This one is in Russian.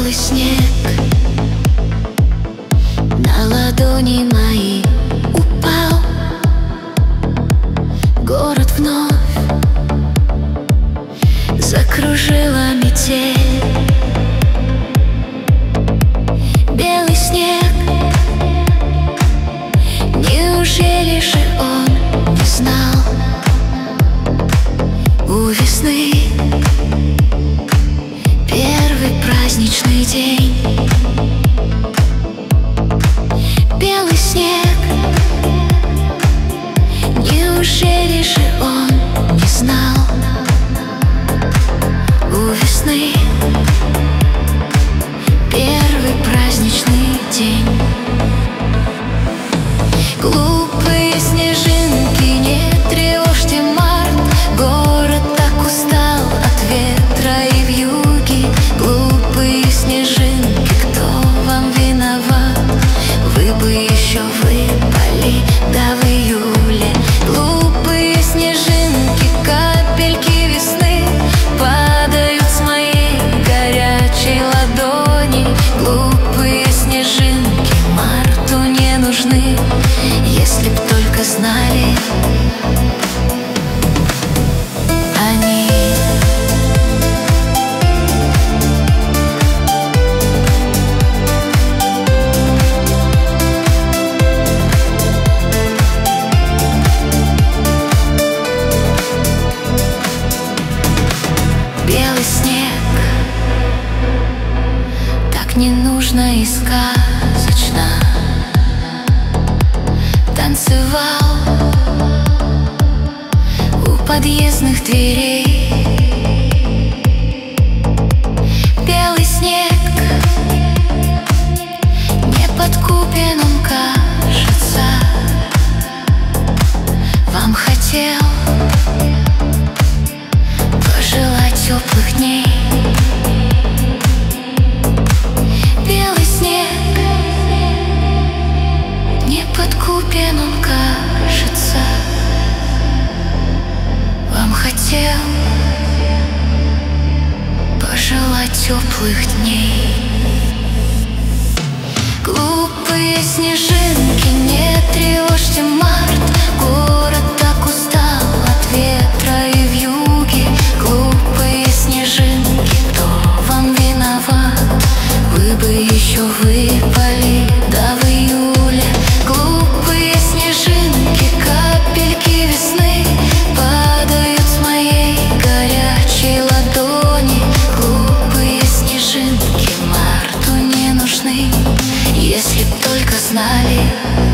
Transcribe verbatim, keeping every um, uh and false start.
белый снег на ладони мои упал. Город вновь закружила метель. Белый снег, неужели же он не знал? У весны первый праздничный день. Белый снег, неужели же он не знал? У весны первый праздничный день. Глупые снежинки, не тревожьте март. Город так устал от ветра и вьюги. Глупые снежинки, кто вам виноват? Вы бы еще выпали, да в июле. Глупые снежинки, капельки весны падают с моей горячей ладони. Глупые снежинки марту не нужны, если б только знали они. Белый снег, так не нужно и сказочно танцевал у подъездных дверей. Белый снег, не подкупен он, кажется. Вам хотел пожелать теплых дней. Белый снег, не подкупен он, кажется. Вам хотел пожелать теплых дней. Глупые снежинки, не тревожьте март. Город так устал от ветра и вьюги. Глупые снежинки, кто вам виноват? Вы бы еще выпали, да в июле. Глупые снежинки, капельки весны падают с моей горячей ладони. Глупые снежинки марту не нужны, если б только знали